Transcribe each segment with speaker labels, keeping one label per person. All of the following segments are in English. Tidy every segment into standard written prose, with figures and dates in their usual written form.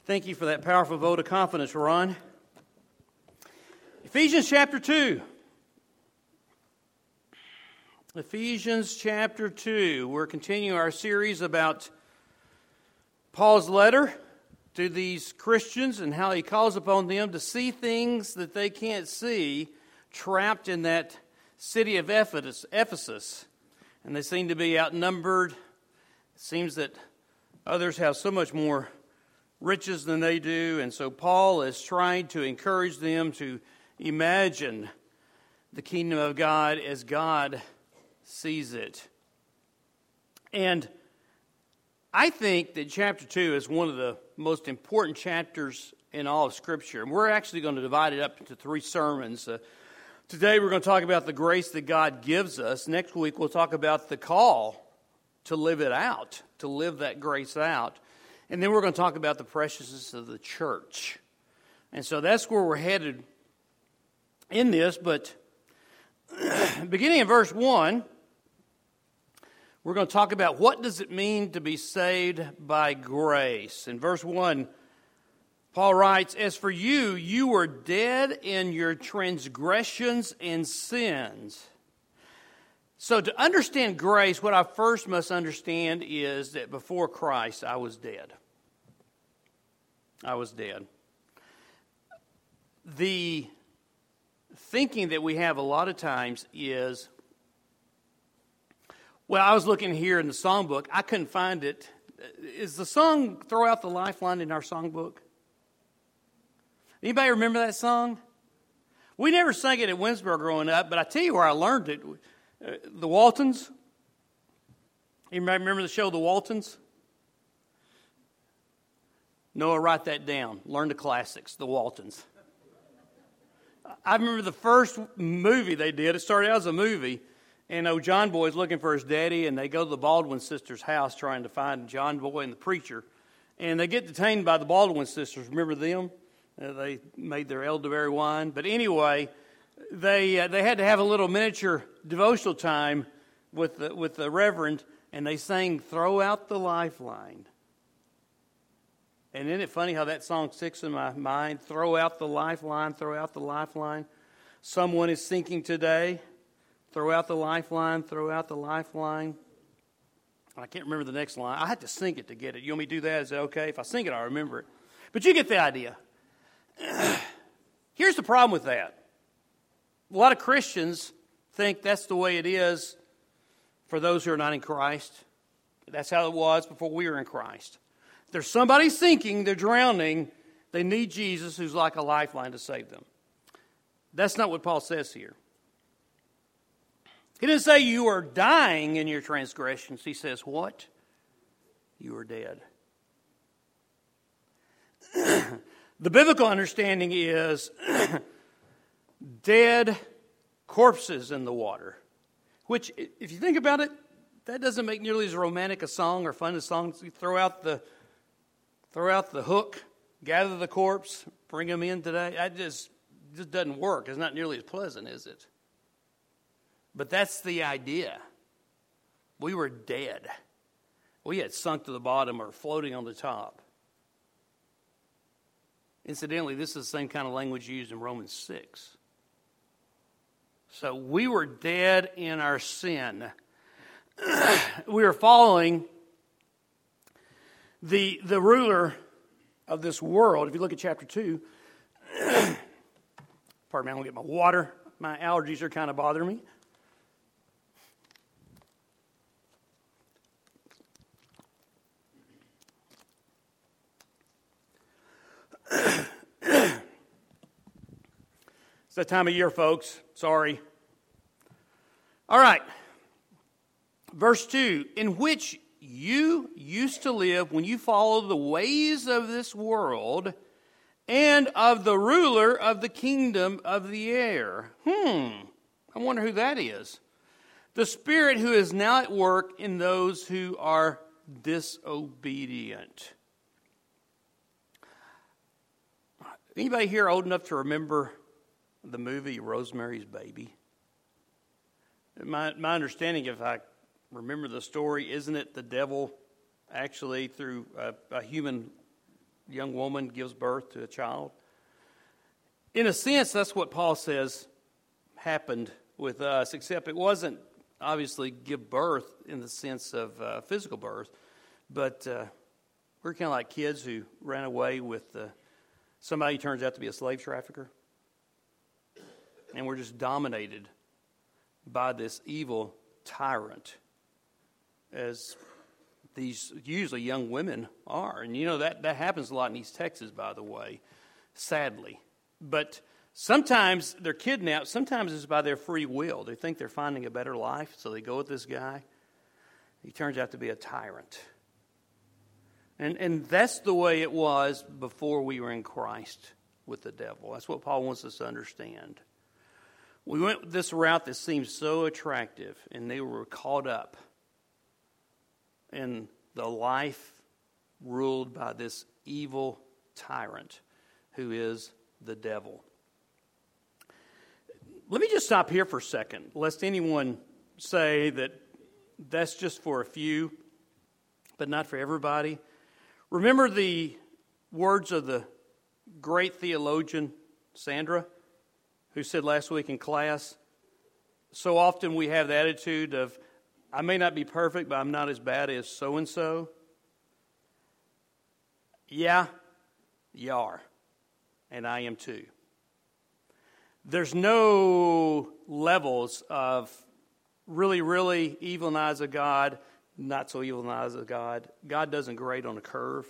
Speaker 1: Thank you for that powerful vote of confidence, Ron. Ephesians chapter 2. Ephesians chapter 2. We're continuing our series about Paul's letter to these Christians and how he calls upon them to see things that they can't see trapped in that city of Ephesus. And they seem to be outnumbered. It seems that others have so much more riches than they do, and so Paul is trying to encourage them to imagine the kingdom of God as God sees it. And I think that chapter 2 is one of the most important chapters in all of Scripture, and we're actually going to divide it up into 3 sermons. Today we're going to talk about the grace that God gives us. Next week we'll talk about the call to live it out, to live that grace out. And then we're going to talk about the preciousness of the church. And so that's where we're headed in this. But beginning in verse 1, we're going to talk about what does it mean to be saved by grace. In verse 1, Paul writes, "As for you, you were dead in your transgressions and sins." So to understand grace, what I first must understand is that before Christ, I was dead. I was dead. The thinking that we have a lot of times is, well, I was looking here in the songbook. I couldn't find it. Is the song "Throw Out the Lifeline" in our songbook? Anybody remember that song? We never sang it at Winsboro growing up, but I tell you where I learned it. The Waltons. Anybody remember the show The Waltons? Noah, write that down. Learn the classics, The Waltons. I remember the first movie they did. It started out as a movie, and John Boy's looking for his daddy, and they go to the Baldwin sisters' house trying to find John Boy and the preacher, and they get detained by the Baldwin sisters. Remember them? They made their elderberry wine. But anyway, they had to have a little miniature devotional time with the reverend, and they sang "Throw Out the Lifeline." And isn't it funny how that song sticks in my mind? Throw out the lifeline, throw out the lifeline. Someone is sinking today. Throw out the lifeline, throw out the lifeline. I can't remember the next line. I had to sing it to get it. You want me to do that? Is that okay? If I sing it, I'll remember it. But you get the idea. Here's the problem with that. A lot of Christians think that's the way it is for those who are not in Christ. That's how it was before we were in Christ. If there's somebody sinking, they're drowning, they need Jesus who's like a lifeline to save them. That's not what Paul says here. He didn't say you are dying in your transgressions. He says what? You are dead. The biblical understanding is dead corpses in the water, which, if you think about it, that doesn't make nearly as romantic a song or fun a song. You throw out the hook, gather the corpse, bring them in today. That just doesn't work. It's not nearly as pleasant, is it? But that's the idea. We were dead. We had sunk to the bottom or floating on the top. Incidentally, this is the same kind of language used in Romans 6. So we were dead in our sin. We were following the ruler of this world. If you look at chapter 2, pardon me, I'm going to get my water. My allergies are kind of bothering me. It's that time of year, folks. Sorry. All right. Verse 2, "In which you used to live when you followed the ways of this world and of the ruler of the kingdom of the air." I wonder who that is. "The spirit who is now at work in those who are disobedient." Anybody here old enough to remember the movie Rosemary's Baby? My understanding, if I remember the story, isn't it the devil actually through a human young woman gives birth to a child. In a sense, that's what Paul says happened with us, except it wasn't obviously give birth in the sense of physical birth, but we're kind of like kids who ran away with somebody who turns out to be a slave trafficker. And we're just dominated by this evil tyrant, as these usually young women are. And you know, that happens a lot in East Texas, by the way, sadly. But sometimes they're kidnapped. Sometimes it's by their free will. They think they're finding a better life, so they go with this guy. He turns out to be a tyrant. And that's the way it was before we were in Christ with the devil. That's what Paul wants us to understand. We went this route that seemed so attractive, and they were caught up in the life ruled by this evil tyrant who is the devil. Let me just stop here for a second, lest anyone say that that's just for a few, but not for everybody. Remember the words of the great theologian Sandra, who said last week in class, so often we have the attitude of, I may not be perfect, but I'm not as bad as so-and-so. Yeah, you are. And I am too. There's no levels of really, really evil in the eyes of God, not so evil in the eyes of God. God doesn't grade on a curve.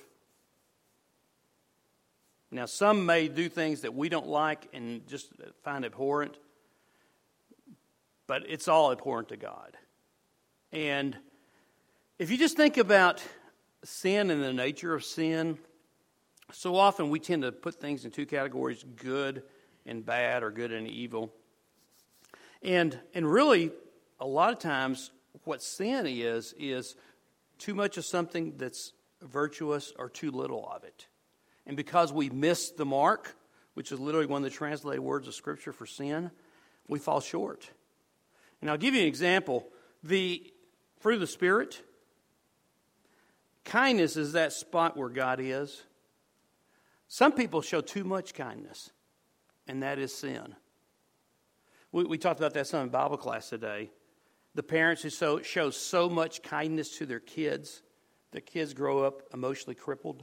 Speaker 1: Now, some may do things that we don't like and just find abhorrent, but it's all abhorrent to God. And if you just think about sin and the nature of sin, so often we tend to put things in two categories, good and bad, or good and evil. And really, a lot of times, what sin is too much of something that's virtuous or too little of it. And because we miss the mark, which is literally one of the translated words of Scripture for sin, we fall short. And I'll give you an example. The fruit of the Spirit, kindness is that spot where God is. Some people show too much kindness, and that is sin. We talked about that some in Bible class today. The parents who show so much kindness to their kids, the kids grow up emotionally crippled.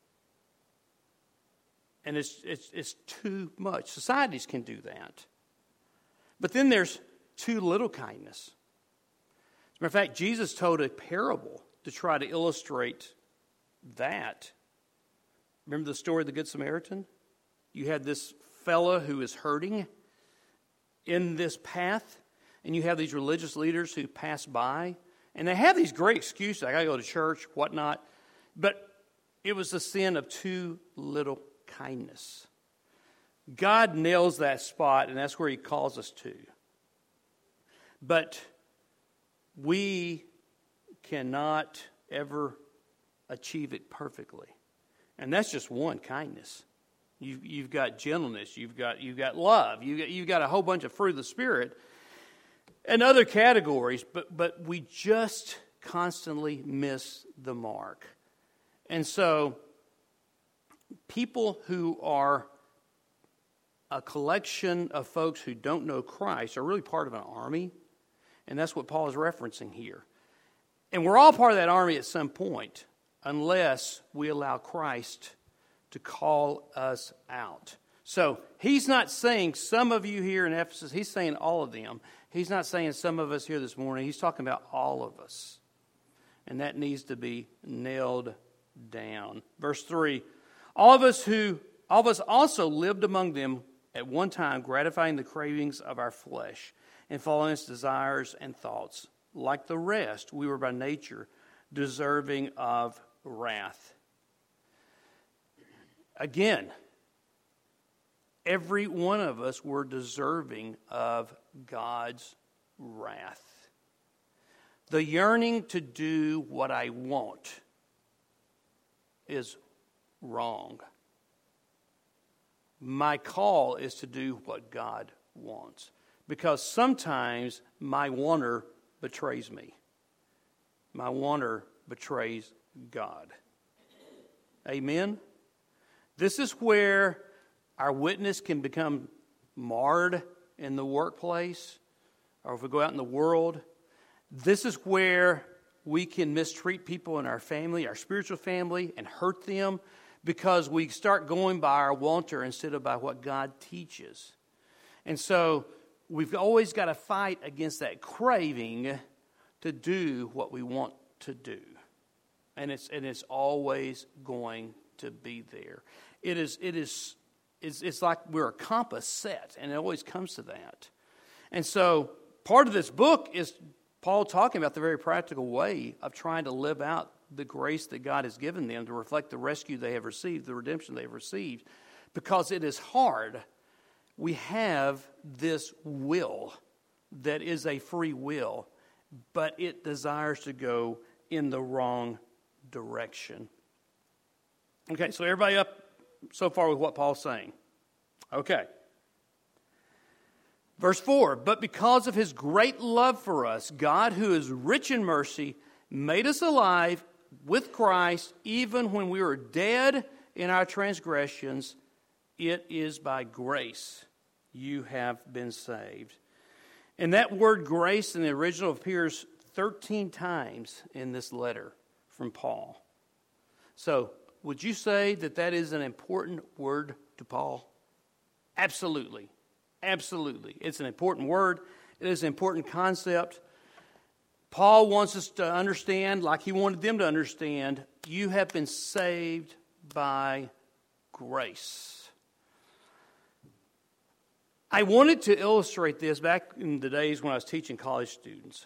Speaker 1: And it's too much. Societies can do that. But then there's too little kindness. As a matter of fact, Jesus told a parable to try to illustrate that. Remember the story of the Good Samaritan? You had this fella who is hurting in this path, and you have these religious leaders who pass by, and they have these great excuses. I got to go to church, whatnot. But it was the sin of too little kindness. God nails that spot, and that's where He calls us to. But we cannot ever achieve it perfectly. And that's just one, kindness. You've got gentleness, you've got love, you've got a whole bunch of fruit of the Spirit and other categories, but we just constantly miss the mark. And so people who are a collection of folks who don't know Christ are really part of an army, and that's what Paul is referencing here. And we're all part of that army at some point, unless we allow Christ to call us out. So he's not saying some of you here in Ephesus, he's saying all of them. He's not saying some of us here this morning, he's talking about all of us. And that needs to be nailed down. Verse 3, all of us also lived among them at one time, gratifying the cravings of our flesh and following its desires and thoughts. Like the rest, we were by nature deserving of wrath. Again, every one of us were deserving of God's wrath. The yearning to do what I want is wrong. My call is to do what God wants. Because sometimes my wanter betrays me. My wanter betrays God. Amen? This is where our witness can become marred in the workplace, or if we go out in the world. This is where we can mistreat people in our family, our spiritual family, and hurt them because we start going by our wanter instead of by what God teaches. And so we've always got to fight against that craving to do what we want to do. And it's always going to be there. It's like we're a compass set, and it always comes to that. And so part of this book is Paul talking about the very practical way of trying to live out the grace that God has given them to reflect the rescue they have received, the redemption they've received, because it is hard. We have this will that is a free will, but it desires to go in the wrong direction. Okay, so everybody up so far with what Paul's saying? Okay. Verse 4, but because of his great love for us, God, who is rich in mercy, made us alive with Christ even when we were dead in our transgressions. It is by grace you have been saved. And that word grace in the original appears 13 times in this letter from Paul. So, would you say that that is an important word to Paul? Absolutely. Absolutely. It's an important word. It is an important concept. Paul wants us to understand, like he wanted them to understand, you have been saved by grace. I wanted to illustrate this back in the days when I was teaching college students.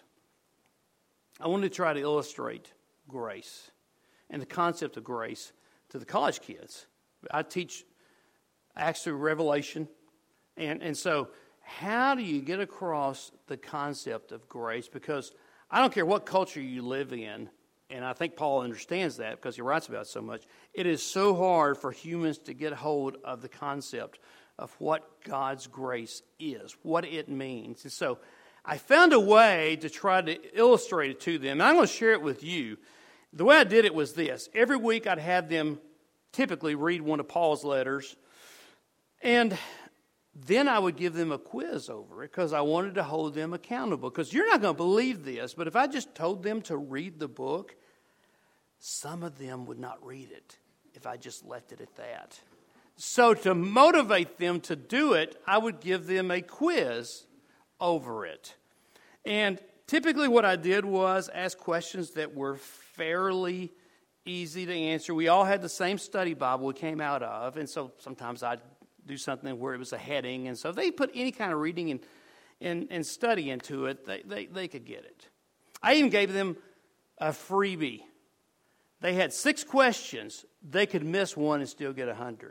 Speaker 1: I wanted to try to illustrate grace and the concept of grace to the college kids. I teach Acts through Revelation. And so how do you get across the concept of grace? Because I don't care what culture you live in, and I think Paul understands that because he writes about it so much, it is so hard for humans to get hold of the concept of what God's grace is, what it means. And so I found a way to try to illustrate it to them, and I'm going to share it with you. The way I did it was this. Every week I'd have them typically read one of Paul's letters, and then I would give them a quiz over it because I wanted to hold them accountable. Because you're not going to believe this, but if I just told them to read the book, some of them would not read it if I just left it at that. So to motivate them to do it, I would give them a quiz over it. And typically what I did was ask questions that were fairly easy to answer. We all had the same study Bible we came out of, and so sometimes I'd do something where it was a heading, and so if they put any kind of reading and study into it, they could get it. I even gave them a freebie. They had 6 questions. They could miss one and still get 100.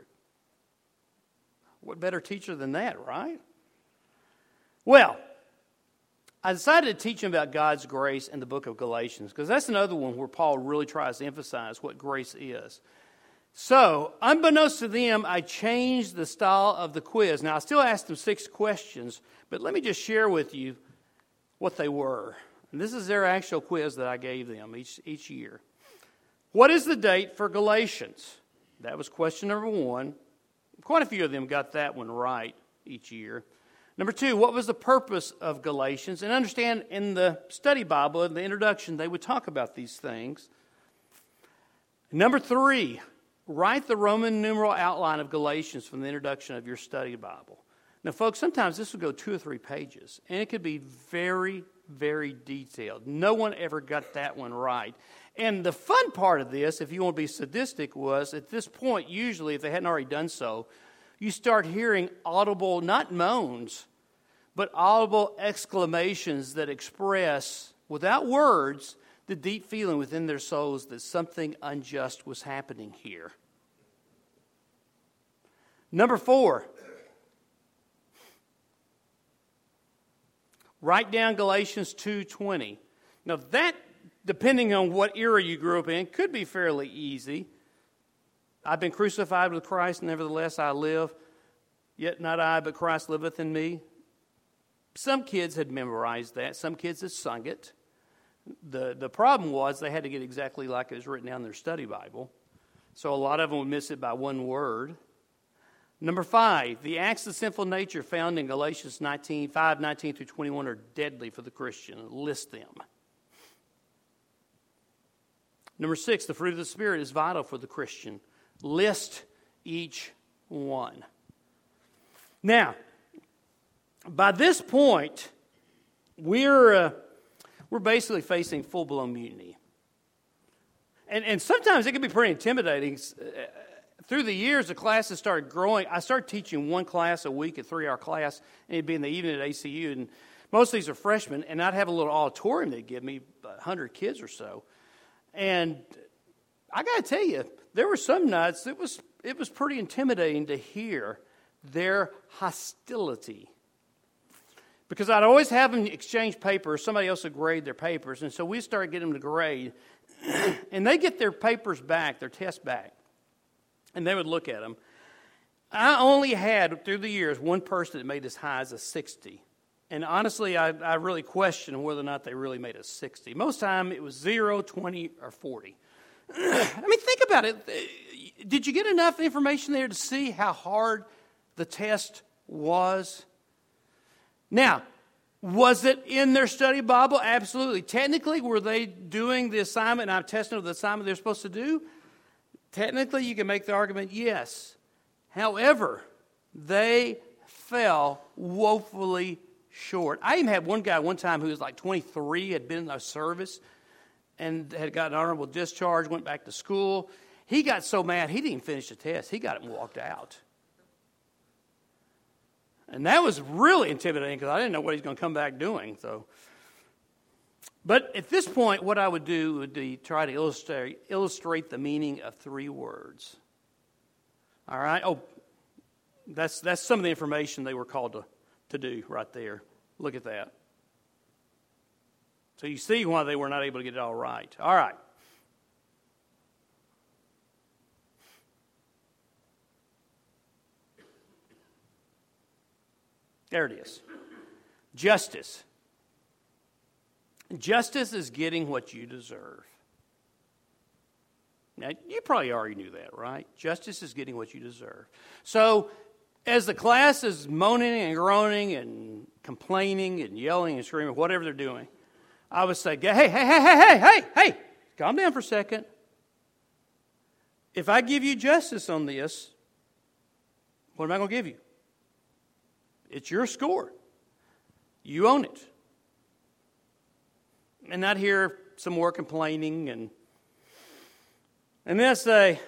Speaker 1: What better teacher than that, right? Well, I decided to teach them about God's grace in the book of Galatians, because that's another one where Paul really tries to emphasize what grace is. So, unbeknownst to them, I changed the style of the quiz. Now, I still asked them 6 questions, but let me just share with you what they were. And this is their actual quiz that I gave them each year. What is the date for Galatians? That was question number 1. Quite a few of them got that one right each year. Number 2, what was the purpose of Galatians? And understand, in the study Bible, in the introduction, they would talk about these things. Number 3, write the Roman numeral outline of Galatians from the introduction of your study Bible. Now, folks, sometimes this would go 2 or 3 pages, and it could be very, very detailed. No one ever got that one right. And the fun part of this, if you want to be sadistic, was at this point, usually, if they hadn't already done so, you start hearing audible, not moans, but audible exclamations that express, without words, the deep feeling within their souls that something unjust was happening here. Number 4, write down Galatians 2:20. Now that, depending on what era you grew up in, could be fairly easy. I've been crucified with Christ, nevertheless I live, yet not I, but Christ liveth in me. Some kids had memorized that. Some kids had sung it. The problem was they had to get exactly like it was written down in their study Bible. So a lot of them would miss it by one word. Number 5, the acts of sinful nature found in Galatians 5:19 through 21 are deadly for the Christian. List them. Number 6, the fruit of the Spirit is vital for the Christian. List each one. Now, by this point, we're basically facing full-blown mutiny. And sometimes it can be pretty intimidating. Through the years, the classes started growing. I started teaching one class a week, a 3-hour class, and it'd be in the evening at ACU. And most of these are freshmen, and I'd have a little auditorium they'd give me, 100 kids or so. And I got to tell you, there were some nights it was pretty intimidating to hear their hostility. Because I'd always have them exchange papers. Somebody else would grade their papers. And so we started getting them to grade. And they get their papers back, their tests back. And they would look at them. I only had, through the years, one person that made as high as a 60. And honestly, I really question whether or not they really made a 60. Most time it was 0, 20, or 40. I mean, think about it. Did you get enough information there to see how hard the test was? Now, was it in their study Bible? Absolutely. Technically, were they doing the assignment, and I'm testing the assignment they're supposed to do? Technically, you can make the argument, yes. However, they fell woefully short. I even had one guy one time who was like 23, had been in our service, and had got an honorable discharge, went back to school. He got so mad, he didn't even finish the test. He got it and walked out. And that was really intimidating because I didn't know what he's going to come back doing. But at this point, what I would do would be try to illustrate the meaning of 3 words. All right? Oh, that's some of the information they were called to do right there. Look at that. So you see why they were not able to get it all right. All right. There it is. Justice. Justice is getting what you deserve. Now, you probably already knew that, right? Justice is getting what you deserve. So, as the class is moaning and groaning and complaining and yelling and screaming, whatever they're doing, I would say, hey, calm down for a second. If I give you justice on this, what am I going to give you? It's your score. You own it. And not hear some more complaining and then I say,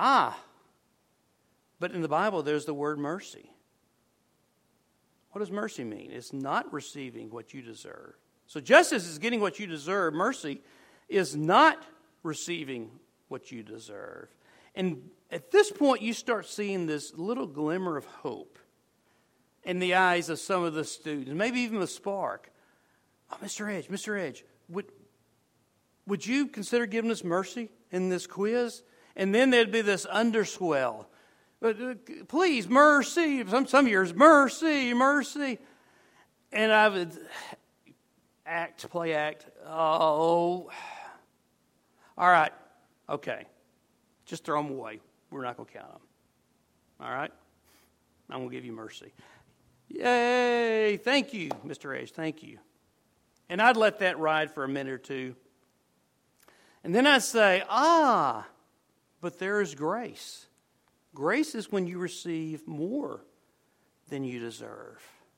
Speaker 1: but in the Bible there's the word mercy. What does mercy mean? It's not receiving what you deserve. So justice is getting what you deserve. Mercy is not receiving what you deserve. And at this point you start seeing this little glimmer of hope in the eyes of some of the students, maybe even a spark. Oh, Mr. Edge, would you consider giving us mercy in this quiz? And then there'd be this underswell. Please, mercy. Some years, mercy. And I would play act. Oh, all right, okay. Just throw them away. We're not going to count them. All right? I'm going to give you mercy. Yay, thank you, Mr. Edge, thank you. And I'd let that ride for a minute or two. And then I'd say, but there is grace. Grace is when you receive more than you deserve.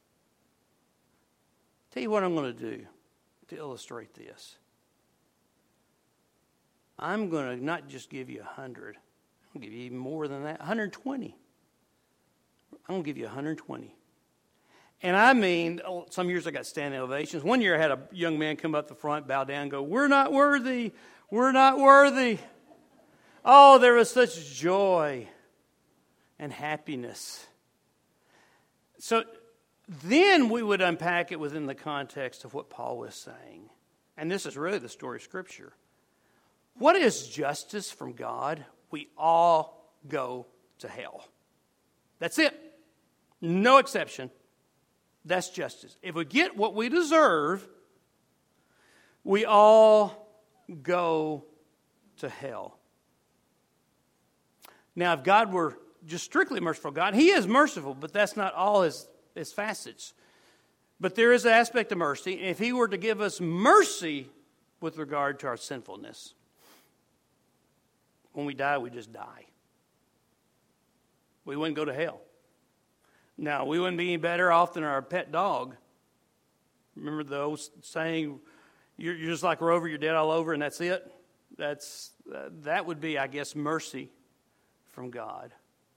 Speaker 1: Tell you what I'm going to do to illustrate this. I'm going to not just give you 100. I'm going to give you even more than that, 120. I'm going to give you 120. And I mean, some years I got standing ovations. One year I had a young man come up the front, bow down, and go, "We're not worthy. We're not worthy." Oh, there was such joy and happiness. So then we would unpack it within the context of what Paul was saying. And this is really the story of Scripture. What is justice from God? We all go to hell. That's it. No exception. That's justice. If we get what we deserve, we all go to hell. Now, if God were just strictly merciful God, He is merciful, but that's not all His facets. But there is an aspect of mercy. If He were to give us mercy with regard to our sinfulness, when we die, we just die. We wouldn't go to hell. Now, we wouldn't be any better off than our pet dog. Remember the old saying, you're just like Rover, you're dead all over, and that's it? That would be, I guess, mercy from God.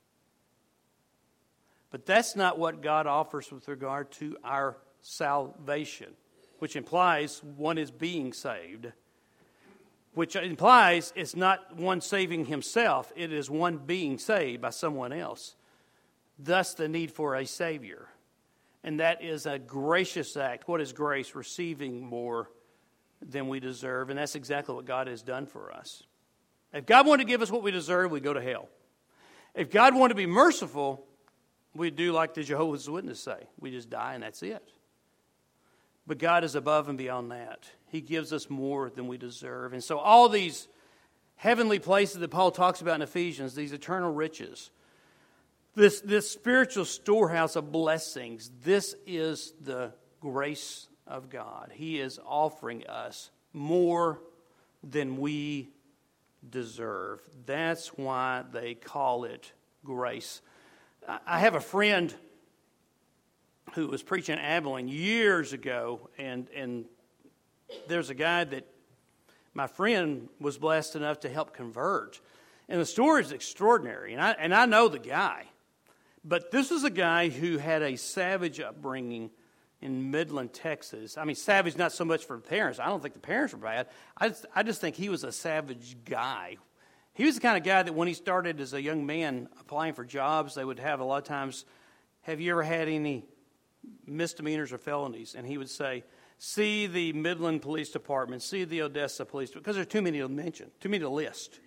Speaker 1: But that's not what God offers with regard to our salvation, which implies one is being saved, which implies it's not one saving himself, it is one being saved by someone else. Thus the need for a Savior. And that is a gracious act. What is grace? Receiving more than we deserve. And that's exactly what God has done for us. If God wanted to give us what we deserve, we'd go to hell. If God wanted to be merciful, we'd do like the Jehovah's Witnesses say. We just die and that's it. But God is above and beyond that. He gives us more than we deserve. And so all these heavenly places that Paul talks about in Ephesians, these eternal riches, this spiritual storehouse of blessings, this is the grace of God. He is offering us more than we deserve. That's why they call it grace. I have a friend who was preaching in Abilene years ago, and there's a guy that my friend was blessed enough to help convert. And the story is extraordinary, and I know the guy. But this is a guy who had a savage upbringing in Midland, Texas. I mean, savage not so much for the parents. I don't think the parents were bad. I just think he was a savage guy. He was the kind of guy that when he started as a young man applying for jobs, they would have a lot of times, have you ever had any misdemeanors or felonies? And he would say, see the Midland Police Department, see the Odessa Police Department, because there's too many to mention, too many to list.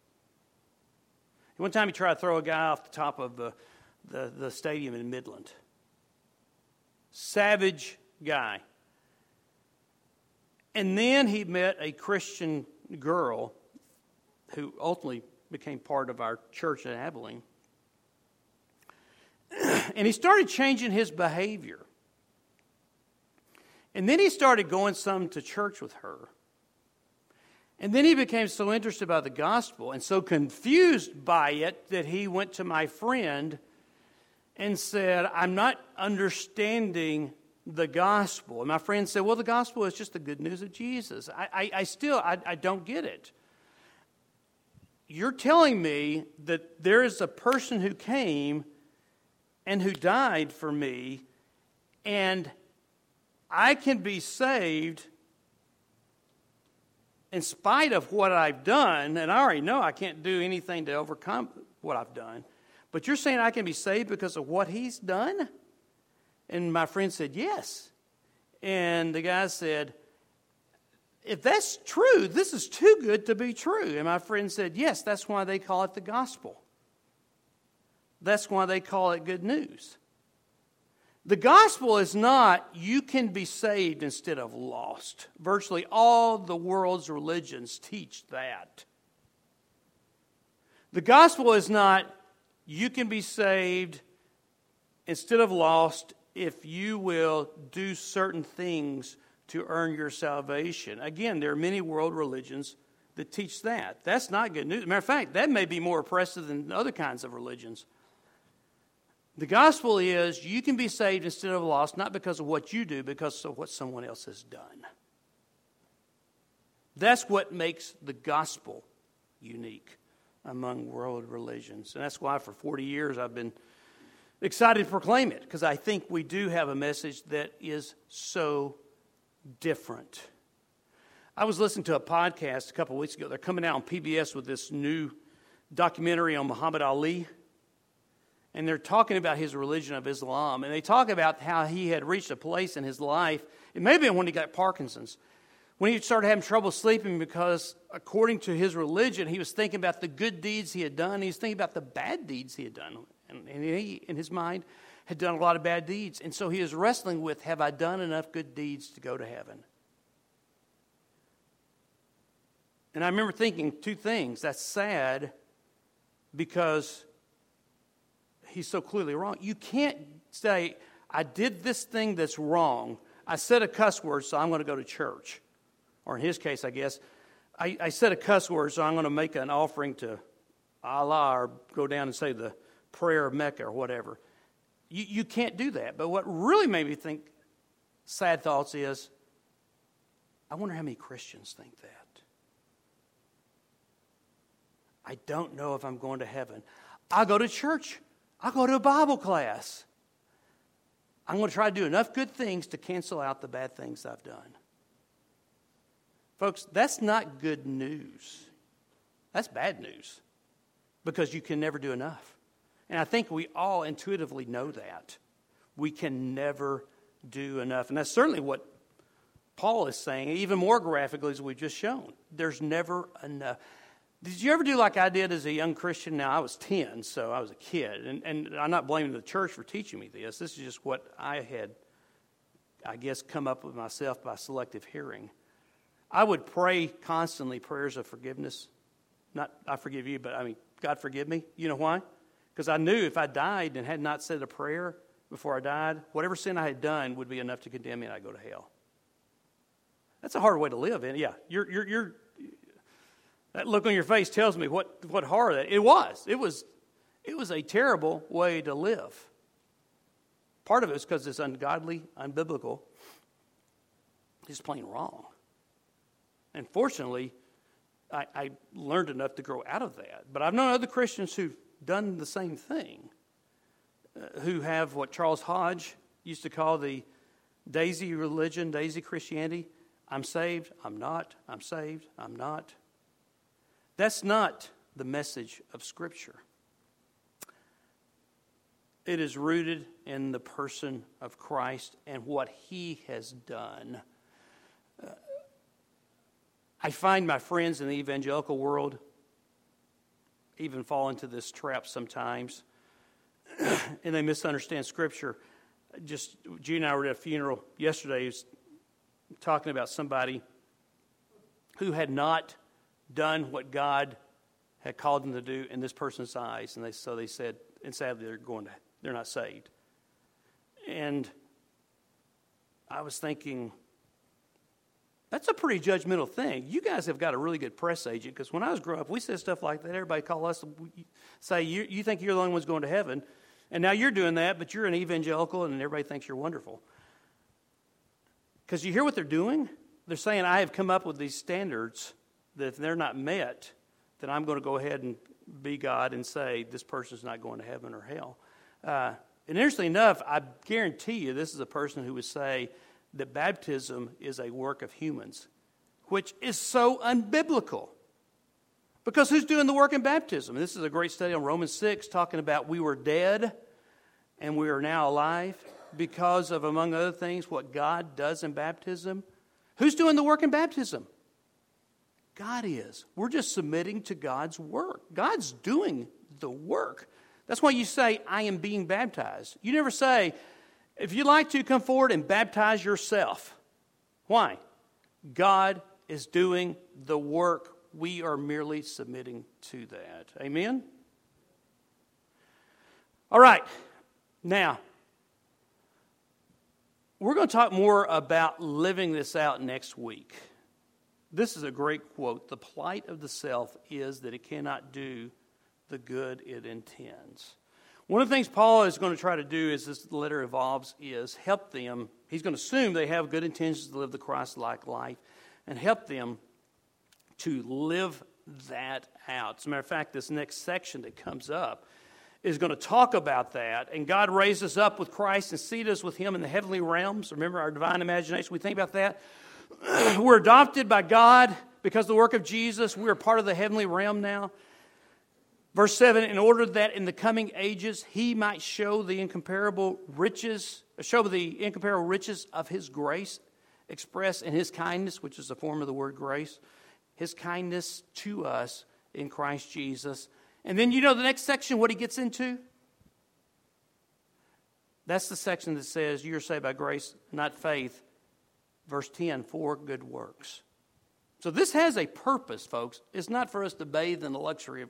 Speaker 1: One time he tried to throw a guy off the top of the stadium in Midland. Savage guy. And then he met a Christian girl who ultimately became part of our church in Abilene. And he started changing his behavior. And then he started going some to church with her. And then he became so interested by the gospel and so confused by it that he went to my friend and said, I'm not understanding the gospel. And my friend said, well, the gospel is just the good news of Jesus. I don't get it. You're telling me that there is a person who came and who died for me, and I can be saved in spite of what I've done, and I already know I can't do anything to overcome what I've done. But you're saying I can be saved because of what he's done? And my friend said, yes. And the guy said, if that's true, this is too good to be true. And my friend said, yes, that's why they call it the gospel. That's why they call it good news. The gospel is not you can be saved instead of lost. Virtually all the world's religions teach that. The gospel is not you can be saved instead of lost if you will do certain things to earn your salvation. Again, there are many world religions that teach that. That's not good news. Matter of fact, that may be more oppressive than other kinds of religions. The gospel is you can be saved instead of lost, not because of what you do, because of what someone else has done. That's what makes the gospel unique among world religions. And that's why for 40 years I've been excited to proclaim it, because I think we do have a message that is so different. I was listening to a podcast a couple of weeks ago. They're coming out on PBS with this new documentary on Muhammad Ali. And they're talking about his religion of Islam. And they talk about how he had reached a place in his life, it may have been when he got Parkinson's, when he started having trouble sleeping because, according to his religion, he was thinking about the good deeds he had done. He was thinking about the bad deeds he had done. And he, in his mind, had done a lot of bad deeds. And so he was wrestling with, have I done enough good deeds to go to heaven? And I remember thinking two things. That's sad, because he's so clearly wrong. You can't say, I did this thing that's wrong. I said a cuss word, so I'm going to go to church. Or in his case, I guess, I said a cuss word, so I'm going to make an offering to Allah or go down and say the prayer of Mecca or whatever. You can't do that. But what really made me think sad thoughts is, I wonder how many Christians think that. I don't know if I'm going to heaven. I'll go to church. I'll go to a Bible class. I'm going to try to do enough good things to cancel out the bad things I've done. Folks, that's not good news. That's bad news. Because you can never do enough. And I think we all intuitively know that. We can never do enough. And that's certainly what Paul is saying, even more graphically as we've just shown. There's never enough. Did you ever do like I did as a young Christian? Now, I was 10, so I was a kid. And I'm not blaming the church for teaching me this. This is just what I had, I guess, come up with myself by selective hearing. I would pray constantly prayers of forgiveness. Not, I forgive you, but I mean, God forgive me. You know why? Because I knew if I died and had not said a prayer before I died, whatever sin I had done would be enough to condemn me and I'd go to hell. That's a hard way to live. And yeah, you're that look on your face tells me what horror that it was. It was a terrible way to live. Part of it is because it's ungodly, unbiblical. It's plain wrong. And fortunately, I learned enough to grow out of that. But I've known other Christians who've done the same thing, who have what Charles Hodge used to call the daisy religion, daisy Christianity. I'm saved, I'm not, I'm saved, I'm not. That's not the message of Scripture. It is rooted in the person of Christ and what He has done. I find my friends in the evangelical world even fall into this trap sometimes, and they misunderstand Scripture. Gene and I were at a funeral yesterday. He was talking about somebody who had not done what God had called them to do in this person's eyes, and so they said, and sadly they're not saved. And I was thinking, that's a pretty judgmental thing. You guys have got a really good press agent, because when I was growing up, we said stuff like that. Everybody called us, say, you think you're the only ones going to heaven, and now you're doing that, but you're an evangelical, and everybody thinks you're wonderful. Because you hear what they're doing? They're saying, I have come up with these standards that if they're not met, then I'm going to go ahead and be God and say this person's not going to heaven or hell. And interestingly enough, I guarantee you this is a person who would say that baptism is a work of humans, which is so unbiblical. Because who's doing the work in baptism? This is a great study on Romans 6 talking about we were dead and we are now alive because of, among other things, what God does in baptism. Who's doing the work in baptism? God is. We're just submitting to God's work. God's doing the work. That's why you say, I am being baptized. You never say, if you'd like to, come forward and baptize yourself. Why? God is doing the work. We are merely submitting to that. Amen? All right. Now, we're going to talk more about living this out next week. This is a great quote. The plight of the self is that it cannot do the good it intends. One of the things Paul is going to try to do as this letter evolves is help them. He's going to assume they have good intentions to live the Christ-like life and help them to live that out. As a matter of fact, this next section that comes up is going to talk about that. And God raised us up with Christ and seated us with Him in the heavenly realms. Remember our divine imagination? We think about that. We're adopted by God because of the work of Jesus. We're part of the heavenly realm now. Verse 7, in order that in the coming ages He might show the incomparable riches of His grace expressed in His kindness, which is the form of the word grace, His kindness to us in Christ Jesus. And then you know the next section, what he gets into? That's the section that says, you are saved by grace, not faith. Verse 10, for good works. So this has a purpose, folks. It's not for us to bathe in the luxury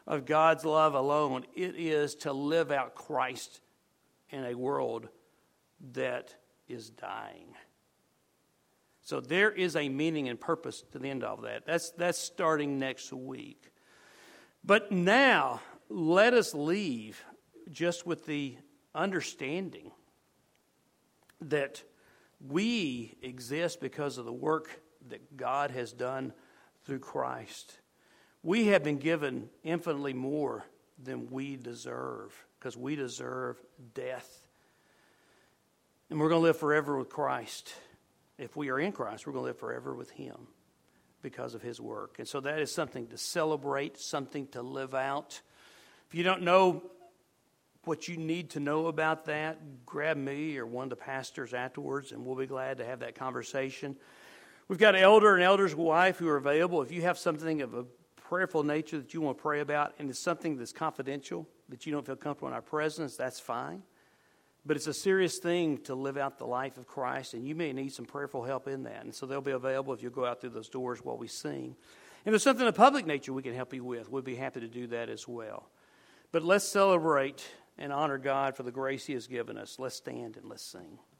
Speaker 1: of God's love alone. It is to live out Christ in a world that is dying. So there is a meaning and purpose to the end of that. That's starting next week. But now, let us leave just with the understanding that we exist because of the work that God has done through Christ. We have been given infinitely more than we deserve, because we deserve death. And we're going to live forever with Christ. If we are in Christ, we're going to live forever with Him because of His work. And so that is something to celebrate, something to live out. If you don't know what you need to know about that, grab me or one of the pastors afterwards, and we'll be glad to have that conversation. We've got an elder and elder's wife who are available. If you have something of a prayerful nature that you want to pray about, and it's something that's confidential, that you don't feel comfortable in our presence, that's fine. But it's a serious thing to live out the life of Christ, and you may need some prayerful help in that. And so they'll be available if you go out through those doors while we sing. And there's something of public nature we can help you with. We'd be happy to do that as well. But let's celebrate and honor God for the grace He has given us. Let's stand and let's sing.